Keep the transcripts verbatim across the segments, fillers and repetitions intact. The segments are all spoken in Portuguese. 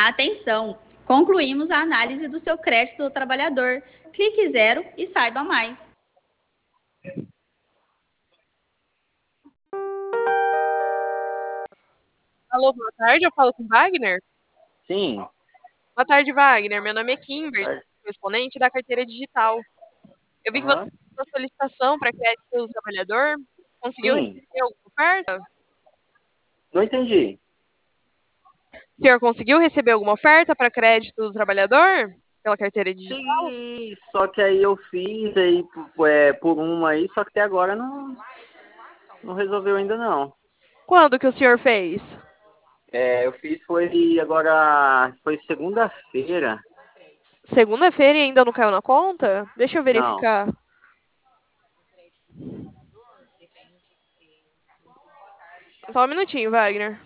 Atenção! Concluímos a análise do seu crédito do trabalhador. Clique zero e saiba mais. Alô, boa tarde, eu falo com o Wagner? Sim. Boa tarde, Wagner. Meu nome é Kimber, Tarde. correspondente da carteira digital. Eu vi que você Aham. fez uma solicitação para crédito do trabalhador. Conseguiu Sim. receber alguma oferta? Não entendi. O senhor conseguiu receber alguma oferta para crédito do trabalhador pela carteira digital? Sim, só que aí eu fiz aí é, por uma aí, só que até agora não, não resolveu ainda não. Quando que o senhor fez? É, eu fiz foi agora, foi segunda-feira. Segunda-feira e ainda não caiu na conta? Deixa eu Não, verificar. Só um minutinho, Wagner.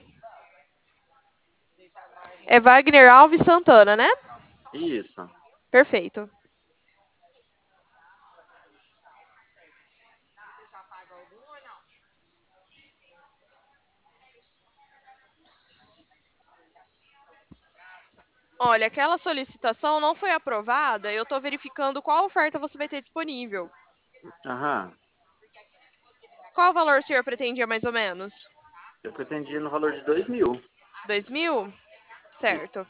É Wagner Alves Santana, né? isso. Perfeito. Olha, aquela solicitação não foi aprovada. Eu estou verificando qual oferta você vai ter disponível. Aham. Qual valor o senhor pretendia mais ou menos? Eu pretendia no valor de dois mil. Dois mil? Isso. Certo.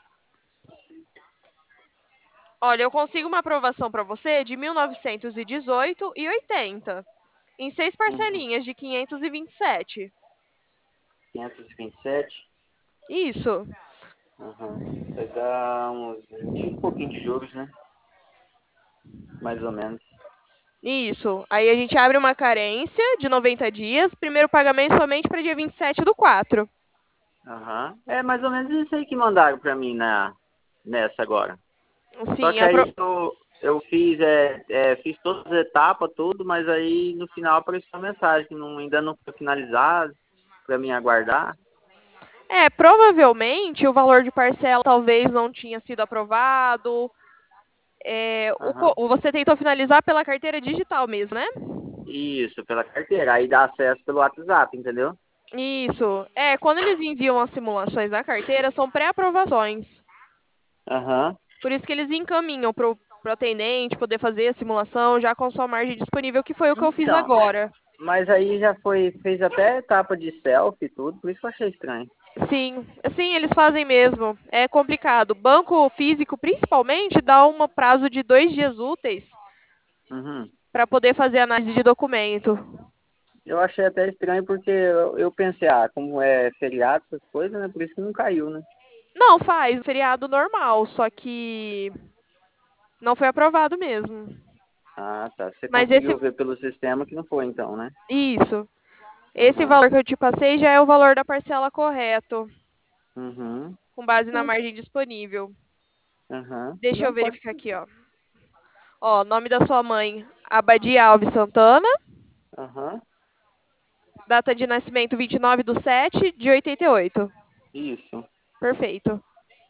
Olha, eu consigo uma aprovação para você de mil novecentos e dezoito e oitenta, em seis Uhum. parcelinhas de quinhentos e vinte e sete. quinhentos e vinte e sete. Isso, Aham. Vai dar uns vinte e um pouquinho de juros, né? Mais ou menos. isso. Aí a gente abre uma carência de noventa dias, primeiro pagamento somente para dia vinte e sete do quatro. Aham. É mais ou menos isso aí que mandaram pra mim na, nessa agora. Só Sim, que apro... aí eu, eu fiz, é, é, fiz todas as etapas, tudo, mas aí no final apareceu uma mensagem que não, ainda não foi finalizado pra mim aguardar. É, provavelmente o valor de parcela talvez não tinha sido aprovado. É, o co- Aham. você tentou finalizar pela carteira digital mesmo, né? Isso, pela carteira. Aí dá acesso pelo WhatsApp, entendeu? Isso. É, quando eles enviam as simulações da carteira, são pré-aprovações. Aham. Por isso que eles encaminham para o atendente poder fazer a simulação já com sua margem disponível, que foi o que eu fiz Então, agora. mas aí já foi, fez até etapa de selfie e tudo, por isso que eu achei estranho. Sim, sim, eles fazem mesmo. É complicado. Banco físico, principalmente, dá um prazo de dois dias úteis Uhum. para poder fazer análise de documento. Eu achei até estranho porque eu, eu pensei, ah, como é feriado, essas coisas, né? Por isso que não caiu, né? Não, faz feriado normal, só que não foi aprovado mesmo. Ah, tá. Você Mas esse, conseguiu ver pelo sistema que não foi então, né? isso, esse Aham. valor que eu te passei já é o valor da parcela correto, Uhum. com base na Não. margem disponível. Aham. Deixa eu Não pode. verificar aqui, ó. Ó, nome da sua mãe, Abadia Alves Santana. Aham. Data de nascimento vinte e nove de sete de oitenta e oito. Isso. Perfeito.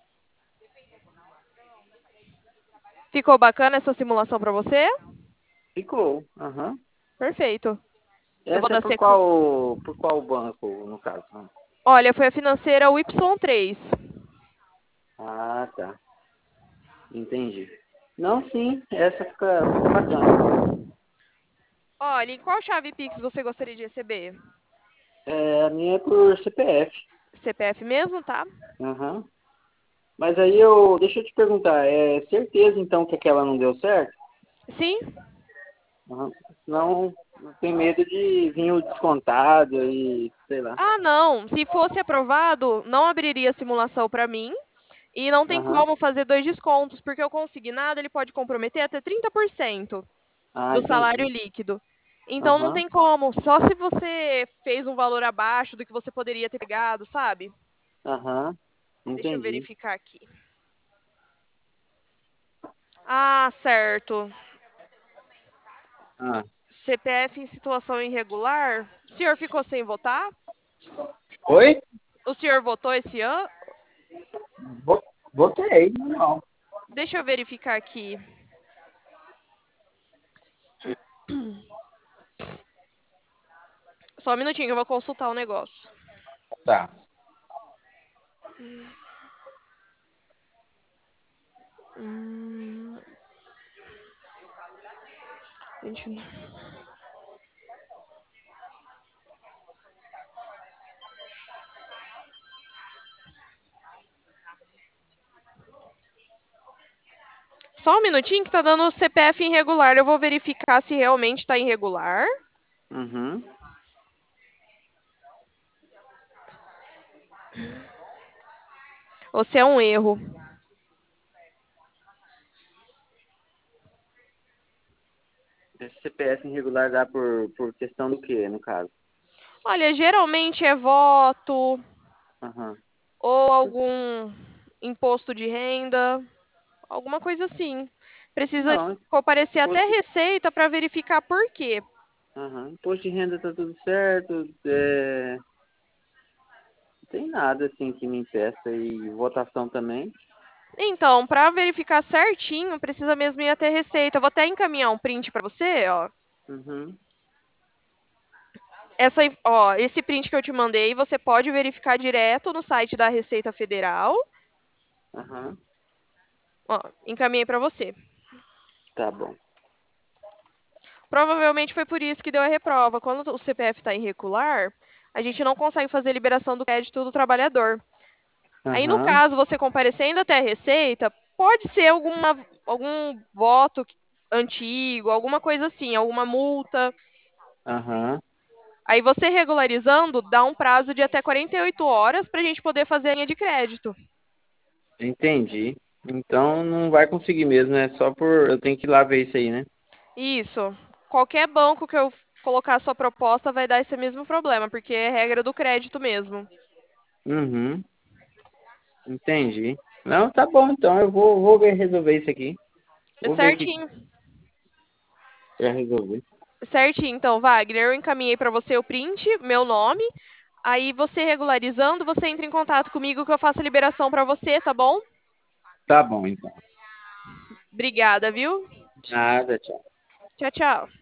Ficou bacana essa simulação para você? Ficou. Aham. Perfeito. Eu vou Essa é dar por sequ... qual, por qual banco, no caso? Olha, foi a financeira Y três. Ah, tá. Entendi. Não, sim, essa fica, fica bacana. Olha, em qual chave Pix você gostaria de receber? É, a minha é por C P F. C P F mesmo, tá? Aham. Mas aí eu, deixa eu te perguntar, é certeza então que aquela não deu certo? Sim? Aham. Senão eu tenho medo de vir o descontado e sei lá. Ah, não. Se fosse aprovado, não abriria a simulação para mim. E não tem Aham. como fazer dois descontos, porque o consignado ele pode comprometer até trinta por cento Ah, do salário entendi. líquido. Então não Aham. tem como, só se você fez um valor abaixo do que você poderia ter pegado, sabe? Aham. Deixa eu Entendi. verificar aqui. Ah, certo. Ah. C P F em situação irregular. O senhor ficou sem votar? Oi? O senhor votou esse ano? Vo- Votei, não. Deixa eu verificar aqui. Só um minutinho, eu vou consultar o negócio. Tá. Gente, só um minutinho que tá dando o C P F irregular. Eu vou verificar se realmente tá irregular. Uhum. Ou se é um erro. Esse C P F irregular dá por, por questão do quê, no caso? Olha, geralmente é voto Aham. ou algum imposto de renda, alguma coisa assim. Precisa Não, comparecer até imposto, Receita para verificar por quê. aham. Imposto de renda tá tudo certo. É, não tem nada assim que me impeça. E votação também. Então, para verificar certinho, precisa mesmo ir até Receita. Eu vou até encaminhar um print para você, ó. Uhum. Essa, inf- ó, esse print que eu te mandei, você pode verificar direto no site da Receita Federal. Aham. Ó, encaminhei para você. Tá bom. Provavelmente foi por isso que deu a reprova. Quando o C P F está irregular, a gente não consegue fazer liberação do crédito do trabalhador. Aí, no Aham. caso, você comparecendo até a Receita, pode ser alguma, algum voto antigo, alguma coisa assim, alguma multa. Aham. Aí, você regularizando, dá um prazo de até quarenta e oito horas para a gente poder fazer a linha de crédito. Entendi. Então não vai conseguir mesmo, né? Só por. Eu tenho que ir lá ver isso aí, né? Isso. Qualquer banco que eu colocar a sua proposta vai dar esse mesmo problema, porque é regra do crédito mesmo. Uhum. Entendi. Não, tá bom, então eu vou, vou ver resolver isso aqui. Vou ver o que Certinho. pra resolver. Certinho. Então, Wagner, eu encaminhei para você o print, meu nome. Aí, você regularizando, você entra em contato comigo que eu faço a liberação para você, tá bom? Tá bom, então. Obrigada, viu? Nada, tchau. Tchau, tchau.